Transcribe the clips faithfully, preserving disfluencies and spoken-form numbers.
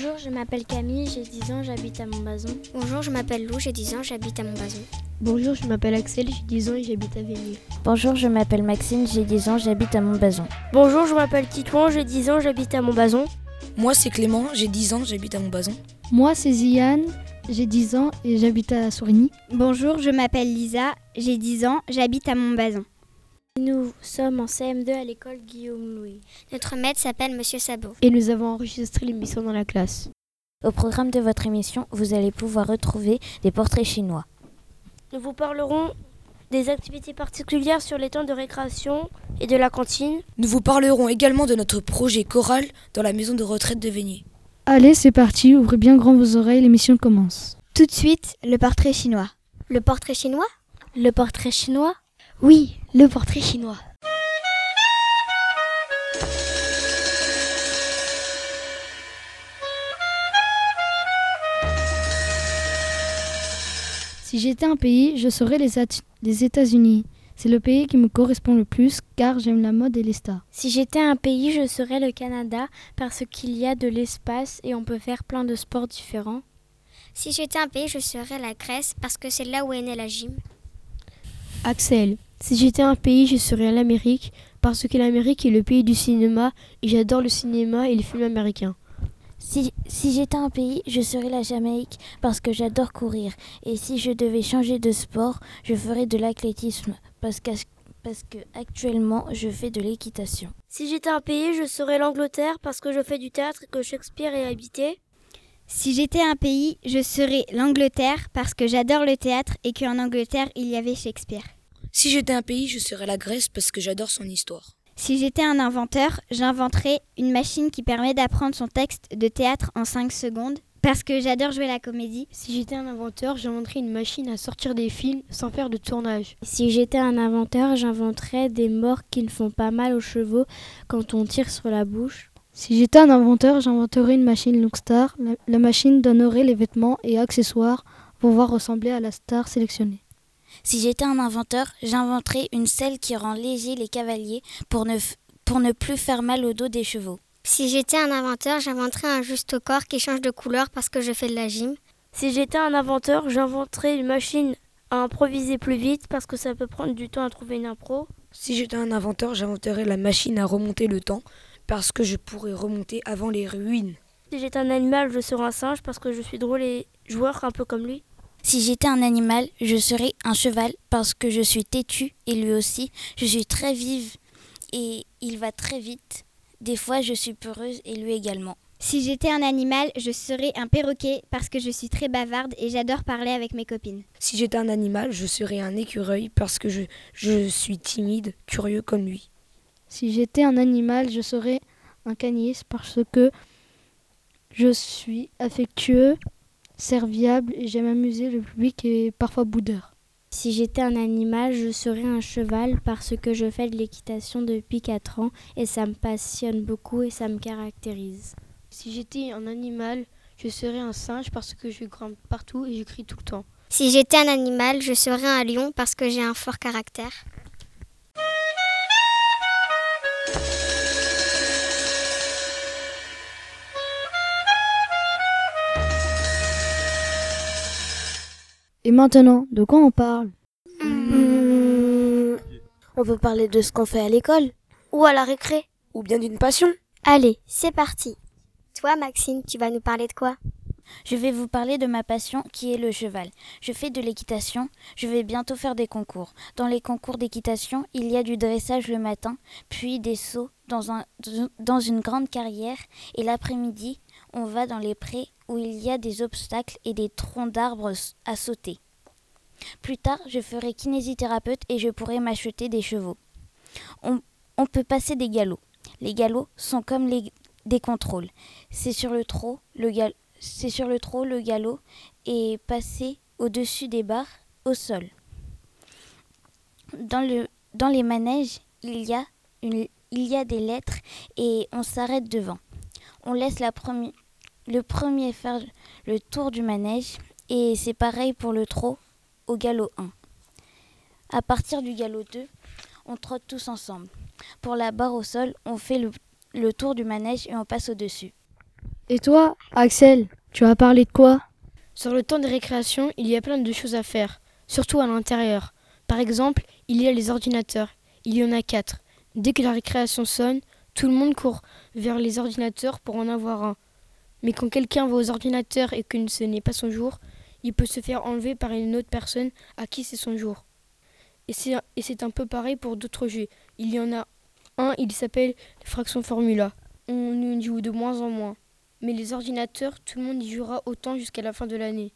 Bonjour, je m'appelle Camille, j'ai dix ans, j'habite à Montbazon. Bonjour, je m'appelle Lou, j'ai dix ans, j'habite à Montbazon. Bonjour, je m'appelle Axel, j'ai dix ans et j'habite à Vénier. Bonjour, je m'appelle Maxime, j'ai dix ans, j'habite à Montbazon. Bonjour, je m'appelle Titouan, j'ai dix ans, j'habite à Montbazon. Moi, c'est Clément, j'ai dix ans, j'habite à Montbazon. Moi, c'est Ziane, j'ai dix ans et j'habite à Sourigny. Bonjour, je m'appelle Lisa, j'ai dix ans, j'habite à Montbazon. Nous sommes en C M deux à l'école Guillaume Louis. Notre maître s'appelle Monsieur Sabot. Et nous avons enregistré l'émission dans la classe. Au programme de votre émission, vous allez pouvoir retrouver des portraits chinois. Nous vous parlerons des activités particulières sur les temps de récréation et de la cantine. Nous vous parlerons également de notre projet choral dans la maison de retraite de Vénier. Allez, c'est parti, ouvrez bien grand vos oreilles, l'émission commence. Tout de suite, le portrait chinois. Le portrait chinois ? Le portrait chinois ? Oui, le portrait chinois. Si j'étais un pays, je serais les, At- les États-Unis. C'est le pays qui me correspond le plus car j'aime la mode et les stars. Si j'étais un pays, je serais le Canada parce qu'il y a de l'espace et on peut faire plein de sports différents. Si j'étais un pays, je serais la Grèce parce que c'est là où est née la gym. Axel, si j'étais un pays, je serais l'Amérique parce que l'Amérique est le pays du cinéma et j'adore le cinéma et les films américains. Si, si j'étais un pays, je serais la Jamaïque parce que j'adore courir. Et si je devais changer de sport, je ferais de l'athlétisme parce que, parce que actuellement je fais de l'équitation. Si j'étais un pays, je serais l'Angleterre parce que je fais du théâtre et que Shakespeare est habité. Si j'étais un pays, je serais l'Angleterre parce que j'adore le théâtre et qu'en Angleterre, il y avait Shakespeare. Si j'étais un pays, je serais la Grèce parce que j'adore son histoire. Si j'étais un inventeur, j'inventerais une machine qui permet d'apprendre son texte de théâtre en cinq secondes parce que j'adore jouer la comédie. Si j'étais un inventeur, j'inventerais une machine à sortir des films sans faire de tournage. Si j'étais un inventeur, j'inventerais des morts qui ne font pas mal aux chevaux quand on tire sur la bouche. Si j'étais un inventeur, j'inventerais une machine Lookstar. La, la machine donnerait les vêtements et accessoires pour voir ressembler à la star sélectionnée. Si j'étais un inventeur, j'inventerais une selle qui rend léger les cavaliers pour ne, f- pour ne plus faire mal au dos des chevaux. Si j'étais un inventeur, j'inventerais un juste au corps qui change de couleur parce que je fais de la gym. Si j'étais un inventeur, j'inventerais une machine à improviser plus vite parce que ça peut prendre du temps à trouver une impro. Si j'étais un inventeur, j'inventerais la machine à remonter le temps parce que je pourrais remonter avant les ruines. Si j'étais un animal, je serais un singe parce que je suis drôle et joueur un peu comme lui. Si j'étais un animal, je serais un cheval parce que je suis têtu et lui aussi. Je suis très vive et il va très vite. Des fois, je suis peureuse et lui également. Si j'étais un animal, je serais un perroquet parce que je suis très bavarde et j'adore parler avec mes copines. Si j'étais un animal, je serais un écureuil parce que je, je suis timide, curieux comme lui. Si j'étais un animal, je serais un canis parce que je suis affectueux, serviable et j'aime amuser le public et parfois boudeur. Si j'étais un animal, je serais un cheval parce que je fais de l'équitation depuis quatre ans et ça me passionne beaucoup et ça me caractérise. Si j'étais un animal, je serais un singe parce que je grimpe partout et je crie tout le temps. Si j'étais un animal, je serais un lion parce que j'ai un fort caractère. Et maintenant, de quoi on parle ? Mmh, on peut parler de ce qu'on fait à l'école ou à la récré. Ou bien d'une passion. Allez, c'est parti. Toi, Maxime, tu vas nous parler de quoi ? Je vais vous parler de ma passion qui est le cheval. Je fais de l'équitation, je vais bientôt faire des concours. Dans les concours d'équitation, il y a du dressage le matin, puis des sauts dans, un, dans une grande carrière et l'après-midi, on va dans les prés où il y a des obstacles et des troncs d'arbres à sauter. Plus tard, je ferai kinésithérapeute et je pourrai m'acheter des chevaux. On, on peut passer des galops. Les galops sont comme les, des contrôles. C'est sur le trot, le galop. C'est sur le trot, le galop est passé au-dessus des barres, au sol. Dans, le, dans les manèges, il y, a une, il y a des lettres et on s'arrête devant. On laisse la premi- le premier faire le tour du manège et c'est pareil pour le trot au galop un. À partir du galop deux, on trotte tous ensemble. Pour la barre au sol, on fait le, le tour du manège et on passe au-dessus. Et toi, Axel, tu vas parler de quoi? Sur le temps de récréation, il y a plein de choses à faire, surtout à l'intérieur. Par exemple, il y a les ordinateurs. Il y en a quatre. Dès que la récréation sonne, tout le monde court vers les ordinateurs pour en avoir un. Mais quand quelqu'un va aux ordinateurs et que ce n'est pas son jour, il peut se faire enlever par une autre personne à qui c'est son jour. Et c'est, et c'est un peu pareil pour d'autres jeux. Il y en a un, il s'appelle Fraction Formula. On y joue de moins en moins. Mais les ordinateurs, tout le monde y jouera autant jusqu'à la fin de l'année.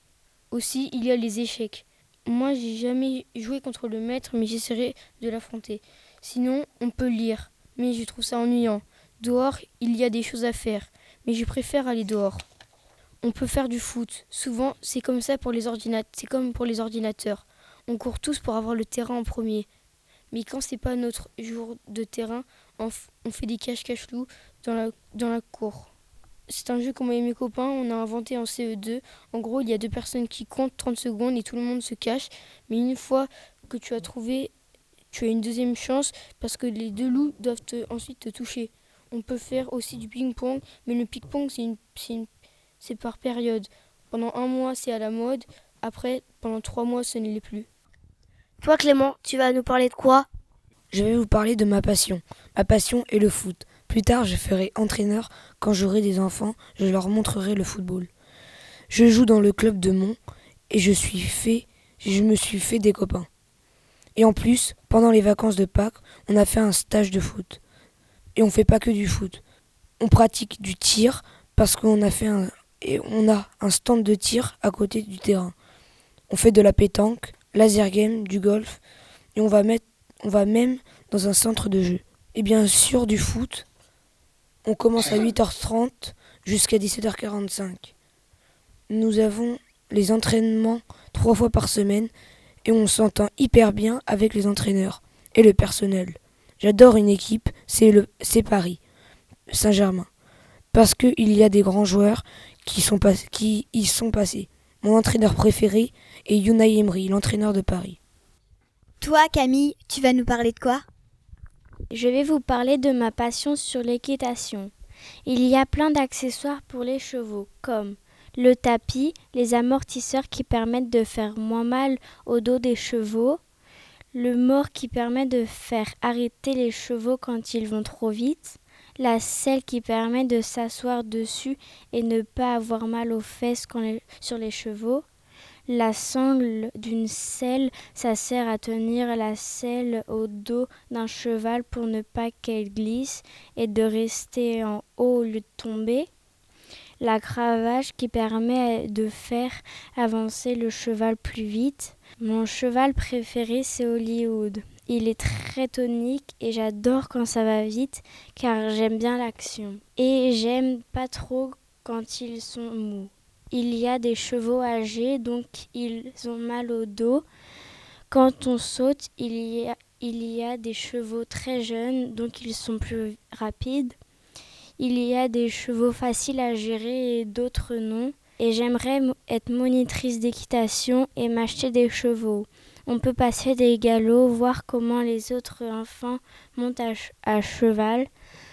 Aussi, il y a les échecs. Moi, j'ai jamais joué contre le maître, mais j'essaierai de l'affronter. Sinon, on peut lire, mais je trouve ça ennuyant. Dehors, il y a des choses à faire, mais je préfère aller dehors. On peut faire du foot. Souvent, c'est comme ça pour les ordinateurs. C'est comme pour les ordinateurs. On court tous pour avoir le terrain en premier. Mais quand c'est pas notre jour de terrain, on, f- on fait des cache-cache-loup dans la, dans la cour. C'est un jeu que moi et mes copains, on a inventé en C E deux. En gros, il y a deux personnes qui comptent trente secondes et tout le monde se cache. Mais une fois que tu as trouvé, tu as une deuxième chance parce que les deux loups doivent te- ensuite te toucher. On peut faire aussi du ping-pong, mais le ping-pong, c'est, une, c'est, une, c'est par période. Pendant un mois, c'est à la mode. Après, pendant trois mois, ce ne l'est plus. Toi Clément, tu vas nous parler de quoi? Je vais vous parler de ma passion. Ma passion est le foot. Plus tard, je ferai entraîneur. Quand j'aurai des enfants, je leur montrerai le football. Je joue dans le club de Mont et je suis fait, je me suis fait des copains. Et en plus, pendant les vacances de Pâques, on a fait un stage de foot. Et on fait pas que du foot. On pratique du tir parce qu'on a fait un, et on a un stand de tir à côté du terrain. On fait de la pétanque, laser game, du golf et on va mettre, on va même dans un centre de jeu. Et bien sûr du foot. On commence à huit heures trente jusqu'à dix-sept heures quarante-cinq. Nous avons les entraînements trois fois par semaine et on s'entend hyper bien avec les entraîneurs et le personnel. J'adore une équipe, c'est, le, c'est Paris, Saint-Germain, parce qu'il y a des grands joueurs qui, sont pas, qui y sont passés. Mon entraîneur préféré est Unai Emery, l'entraîneur de Paris. Toi, Camille, tu vas nous parler de quoi? Je vais vous parler de ma passion sur l'équitation. Il y a plein d'accessoires pour les chevaux, comme le tapis, les amortisseurs qui permettent de faire moins mal au dos des chevaux, le mors qui permet de faire arrêter les chevaux quand ils vont trop vite, la selle qui permet de s'asseoir dessus et ne pas avoir mal aux fesses quand les, sur les chevaux. La sangle d'une selle, ça sert à tenir la selle au dos d'un cheval pour ne pas qu'elle glisse et de rester en haut au lieu de tomber. La cravache qui permet de faire avancer le cheval plus vite. Mon cheval préféré, c'est Hollywood. Il est très tonique et j'adore quand ça va vite car j'aime bien l'action. Et j'aime pas trop quand ils sont mous. Il y a des chevaux âgés, donc ils ont mal au dos. Quand on saute, il y a, il y a des chevaux très jeunes, donc ils sont plus rapides. Il y a des chevaux faciles à gérer et d'autres non. Et j'aimerais être monitrice d'équitation et m'acheter des chevaux. On peut passer des galops, voir comment les autres enfants montent à, ch- à cheval.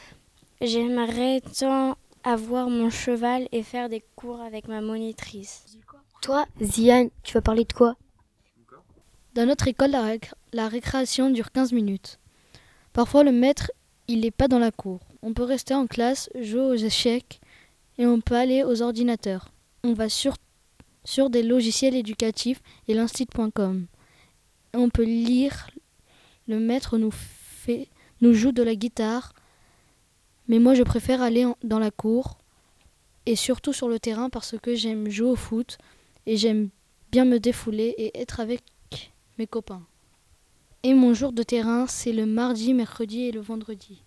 J'aimerais tant avoir mon cheval et faire des cours avec ma monitrice. Toi Ziane, tu vas parler de quoi? Dans notre école, la, réc- la récréation dure quinze minutes. Parfois, le maître, il n'est pas dans la cour. On peut rester en classe, jouer aux échecs et on peut aller aux ordinateurs. On va sur, sur des logiciels éducatifs et l'instit point com. On peut lire, le maître nous, fait, nous joue de la guitare, mais moi je préfère aller en, dans la cour et surtout sur le terrain parce que j'aime jouer au foot et j'aime bien me défouler et être avec mes copains. Et mon jour de terrain, c'est le mardi, mercredi et le vendredi.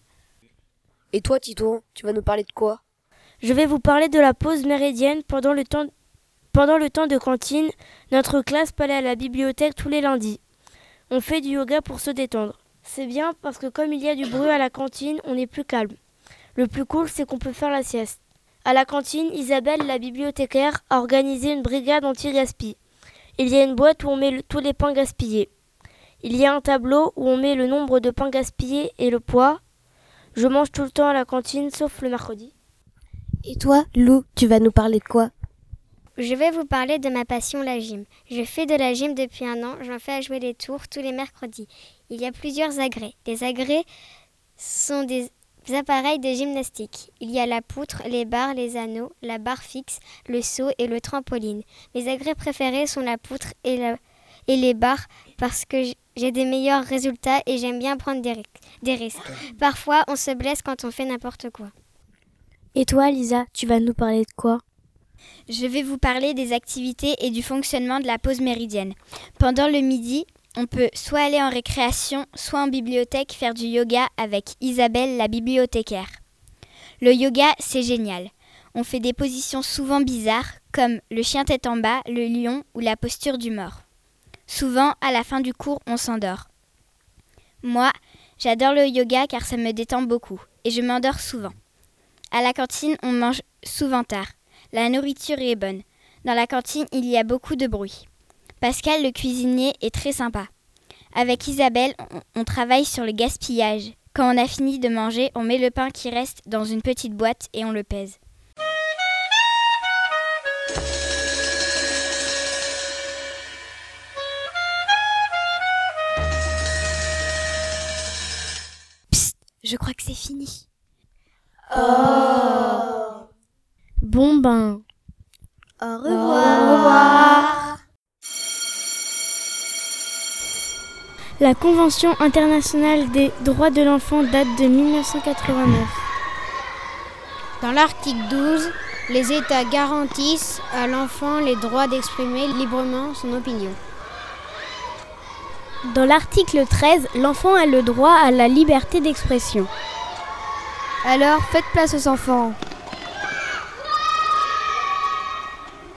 Et toi, Tito, tu vas nous parler de quoi? Je vais vous parler de la pause méridienne. Pendant le temps, pendant le temps de cantine, notre classe peut aller à la bibliothèque tous les lundis. On fait du yoga pour se détendre. C'est bien parce que comme il y a du bruit à la cantine, on est plus calme. Le plus cool, c'est qu'on peut faire la sieste. À la cantine, Isabelle, la bibliothécaire, a organisé une brigade anti-gaspi. Il y a une boîte où on met le, tous les pains gaspillés. Il y a un tableau où on met le nombre de pains gaspillés et le poids. Je mange tout le temps à la cantine, sauf le mercredi. Et toi, Lou, tu vas nous parler de quoi? Je vais vous parler de ma passion, la gym. Je fais de la gym depuis un an, j'en fais à jouer les tours tous les mercredis. Il y a plusieurs agrès. Les agrès sont des appareils de gymnastique. Il y a la poutre, les barres, les anneaux, la barre fixe, le saut et le trampoline. Mes agrès préférés sont la poutre et, la, et les barres parce que j'ai des meilleurs résultats et j'aime bien prendre des, des risques. Parfois, on se blesse quand on fait n'importe quoi. Et toi, Lisa, tu vas nous parler de quoi? Je vais vous parler des activités et du fonctionnement de la pause méridienne. Pendant le midi, on peut soit aller en récréation, soit en bibliothèque faire du yoga avec Isabelle, la bibliothécaire. Le yoga, c'est génial. On fait des positions souvent bizarres, comme le chien tête en bas, le lion ou la posture du mort. Souvent, à la fin du cours, on s'endort. Moi, j'adore le yoga car ça me détend beaucoup et je m'endors souvent. À la cantine, on mange souvent tard. La nourriture est bonne. Dans la cantine, il y a beaucoup de bruit. Pascal, le cuisinier, est très sympa. Avec Isabelle, on, on travaille sur le gaspillage. Quand on a fini de manger, on met le pain qui reste dans une petite boîte et on le pèse. Psst, je crois que c'est fini. Oh. Bon ben. Au revoir. Au revoir. La Convention internationale des droits de l'enfant date de mille neuf cent quatre-vingt-neuf. Dans l'article douze, les États garantissent à l'enfant les droits d'exprimer librement son opinion. Dans l'article treize, l'enfant a le droit à la liberté d'expression. Alors, faites place aux enfants.